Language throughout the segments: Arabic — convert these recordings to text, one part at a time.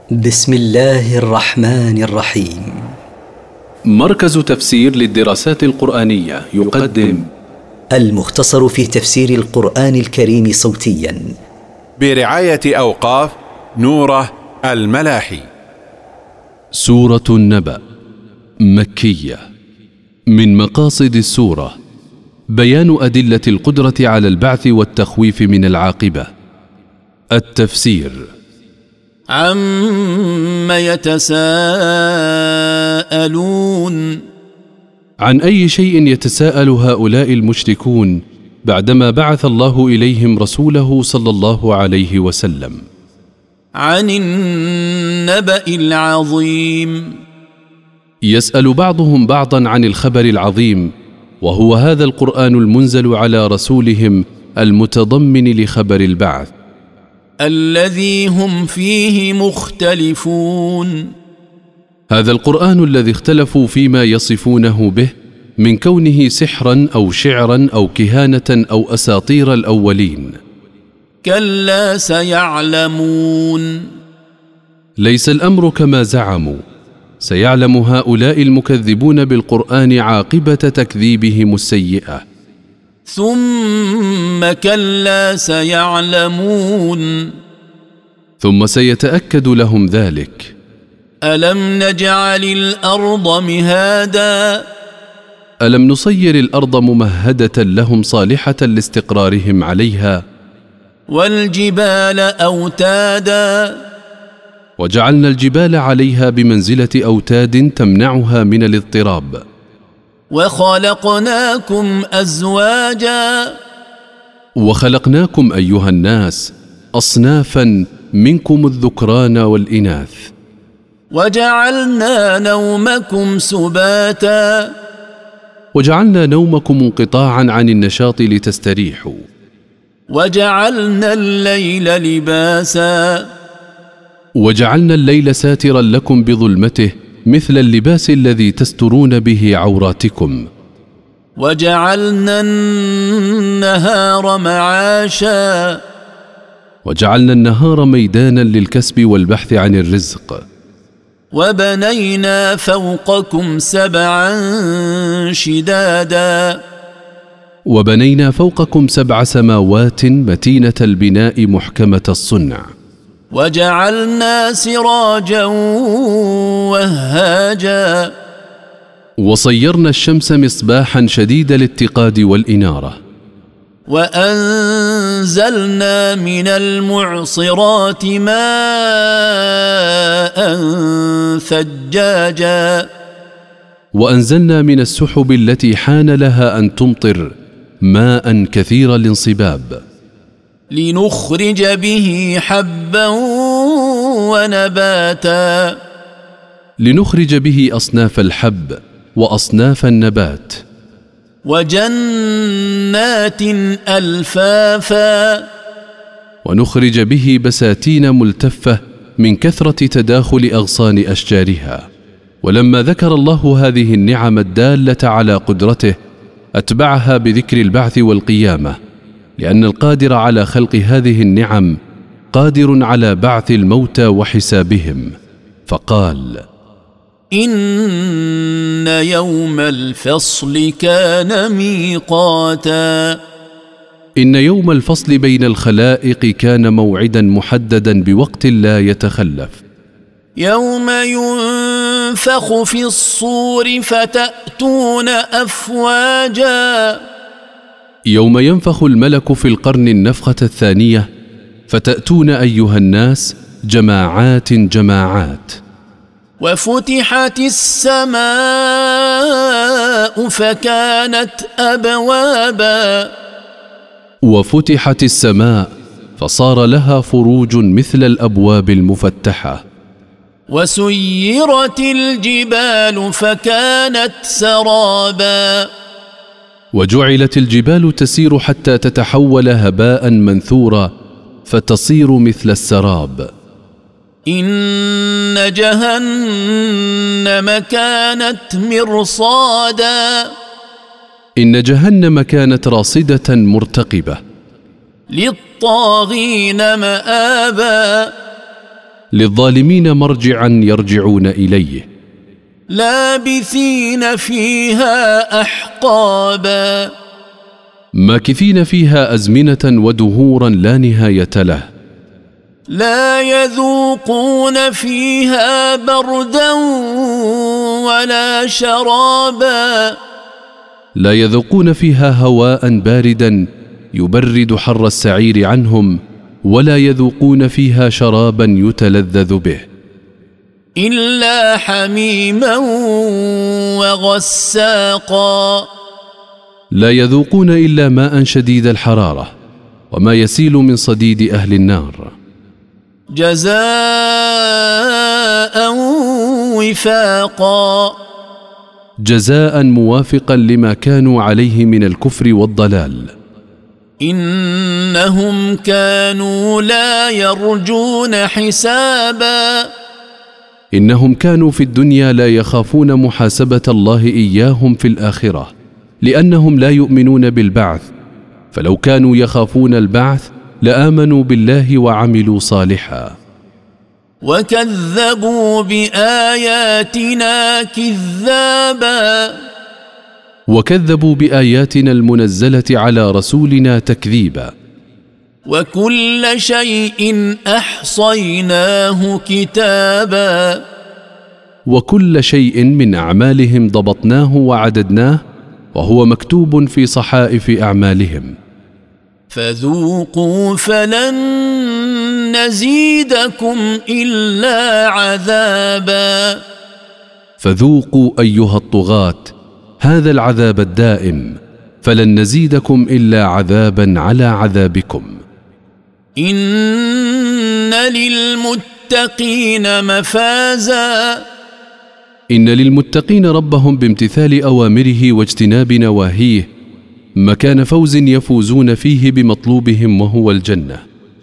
بسم الله الرحمن الرحيم. مركز تفسير للدراسات القرآنية يقدم المختصر في تفسير القرآن الكريم صوتيا برعاية أوقاف نوره الملاحي. سورة النبأ مكية. من مقاصد السورة بيان أدلة القدرة على البعث والتخويف من العاقبة. التفسير: عَمَّ يتساءلون، عن أي شيء يتساءل هؤلاء المشركون بعدما بعث الله إليهم رسوله صلى الله عليه وسلم؟ عن النبأ العظيم. يسأل بعضهم بعضا عن الخبر العظيم، وهو هذا القرآن المنزل على رسولهم المتضمن لخبر البعث، الذي هم فيه مختلفون. هذا القرآن الذي اختلفوا فيما يصفونه به من كونه سحرا أو شعرا أو كهانة أو أساطير الأولين. كلا سيعلمون. ليس الأمر كما زعموا، سيعلم هؤلاء المكذبون بالقرآن عاقبة تكذيبهم السيئة. ثم كلا سيعلمون. ثم سيتأكد لهم ذلك. ألم نجعل الأرض مهادا. ألم نصير الأرض ممهدة لهم صالحة لاستقرارهم عليها. والجبال أوتادا. وجعلنا الجبال عليها بمنزلة أوتاد تمنعها من الاضطراب. وخلقناكم أزواجا. وخلقناكم أيها الناس أصنافا منكم الذكران والإناث. وجعلنا نومكم سباتا. وجعلنا نومكم انقطاعا عن النشاط لتستريحوا. وجعلنا الليل لباسا. وجعلنا الليل ساترا لكم بظلمته مثل اللباس الذي تسترون به عوراتكم. وجعلنا النهار معاشا. وجعلنا النهار ميدانا للكسب والبحث عن الرزق. وبنينا فوقكم سبعا شدادا. وبنينا فوقكم 7 سماوات متينة البناء محكمة الصنع. وجعلنا سراجا وهاجا. وصيرنا الشمس مصباحا شديد الاتقاد والإنارة. وأنزلنا من المعصرات ماء ثجاجا. وأنزلنا من السحب التي حان لها أن تمطر ماء كثير الانصباب. لنخرج به حبا ونباتا. لنخرج به أصناف الحب وأصناف النبات. وجنات ألفافا. ونخرج به بساتين ملتفة من كثرة تداخل أغصان أشجارها. ولما ذكر الله هذه النعم الدالة على قدرته أتبعها بذكر البعث والقيامة، لأن القادر على خلق هذه النعم قادر على بعث الموتى وحسابهم، فقال: إن يوم الفصل كان ميقاتا. إن يوم الفصل بين الخلائق كان موعدا محددا بوقت لا يتخلف. يوم ينفخ في الصور فتأتون أفواجا. يوم ينفخ الملك في القرن النفخة الثانية فتأتون أيها الناس جماعات جماعات. وفتحت السماء فكانت أبوابا. وفتحت السماء فصار لها فروج مثل الأبواب المفتحة. وسيرت الجبال فكانت سرابا. وجعلت الجبال تسير حتى تتحول هباء منثورا فتصير مثل السراب. إن جهنم كانت مرصادا. إن جهنم كانت راصدة مرتقبة. للطاغين مآبا. للظالمين مرجعا يرجعون إليه. لابثين فيها أحقابا ماكثين فيها أزمنة ودهورا لا نهاية له. لا يذوقون فيها بردا ولا شرابا لا يذوقون فيها هواء باردا يبرد حر السعير عنهم، ولا يذوقون فيها شرابا يتلذذ به إلا حميما وغساقا. لا يذوقون إلا ماء شديد الحرارة وما يسيل من صديد أهل النار. جزاء وفاقا جزاء موافقا لما كانوا عليه من الكفر والضلال. إنهم كانوا لا يرجون حسابا إنهم كانوا في الدنيا لا يخافون محاسبة الله إياهم في الآخرة، لأنهم لا يؤمنون بالبعث، فلو كانوا يخافون البعث لآمنوا بالله وعملوا صالحا. وكذبوا بآياتنا كذابا وكذبوا بآياتنا المنزلة على رسولنا تكذيبا. وكل شيء أحصيناه كتابا وكل شيء من أعمالهم ضبطناه وعددناه، وهو مكتوب في صحائف أعمالهم. فذوقوا فلن نزيدكم إلا عذابا. فذوقوا أيها الطغاة هذا العذاب الدائم، فلن نزيدكم إلا عذابا على عذابكم. إن للمتقين مفازا إن للمتقين ربهم بامتثال أوامره واجتناب نواهيه مكان فوز يفوزون فيه بمطلوبهم، وهو الجنة.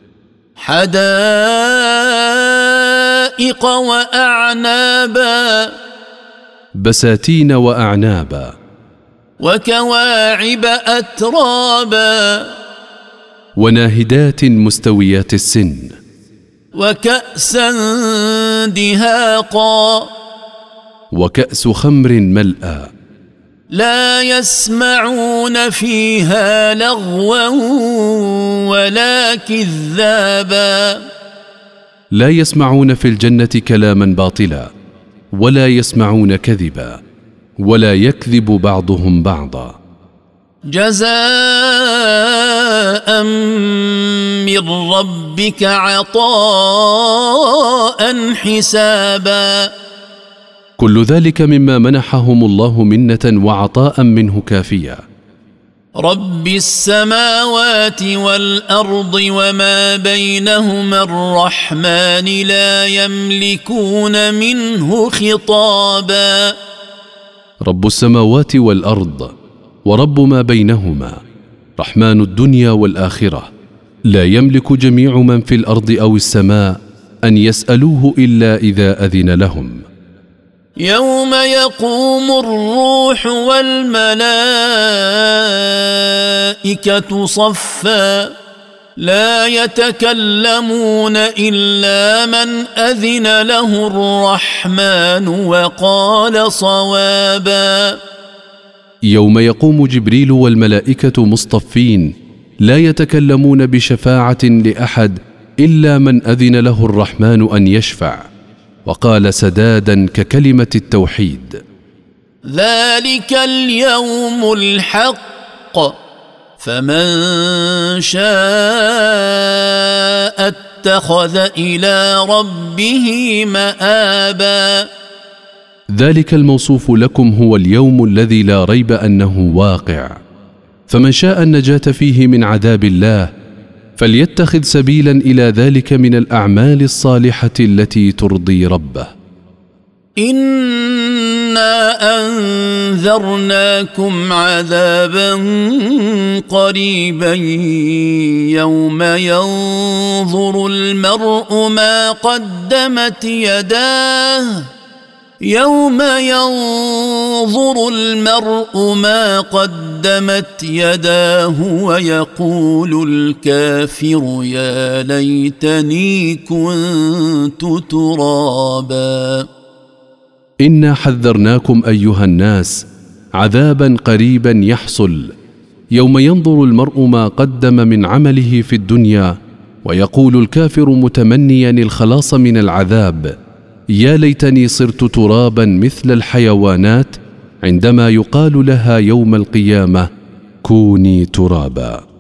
حدائق وأعنابا بساتين وأعنابا. وكواعب أترابا وناهدات مستويات السن. وكأسا دهاقا وكأس خمر ملأى. لا يسمعون فيها لغوا ولا كذابا. لا يسمعون في الجنة كلاما باطلا، ولا يسمعون كذبا، ولا يكذب بعضهم بعضا. جزاء من ربك عطاء حسابا. كل ذلك مما منحهم الله منة وعطاء منه كافيا. رب السماوات والأرض وما بينهما الرحمن لا يملكون منه خطابا. رب السماوات والأرض ورب ما بينهما رحمن الدنيا والآخرة، لا يملك جميع من في الأرض أو السماء أن يسألوه إلا إذا أذن لهم. يوم يقوم الروح والملائكة صفا لا يتكلمون إلا من أذن له الرحمن وقال صوابا. يوم يقوم جبريل والملائكة مصطفين لا يتكلمون بشفاعة لأحد إلا من أذن له الرحمن أن يشفع وقال سدادا ككلمة التوحيد. ذلك اليوم الحق فمن شاء اتخذ إلى ربه مآبا. ذلك الموصوف لكم هو اليوم الذي لا ريب أنه واقع، فمن شاء النجاة فيه من عذاب الله فليتخذ سبيلا إلى ذلك من الأعمال الصالحة التي ترضي ربه. إنا أنذرناكم عذابا قريبا يوم ينظر المرء ما قدمت يداه يوم ينظر المرء ما قدمت يداه ويقول الكافر يا ليتني كنت ترابا. إنا حذرناكم أيها الناس عذابا قريبا يحصل يوم ينظر المرء ما قدم من عمله في الدنيا ويقول الكافر متمنيا الخلاص من العذاب يا ليتني صرت ترابا مثل الحيوانات، عندما يقال لها يوم القيامة كوني ترابا.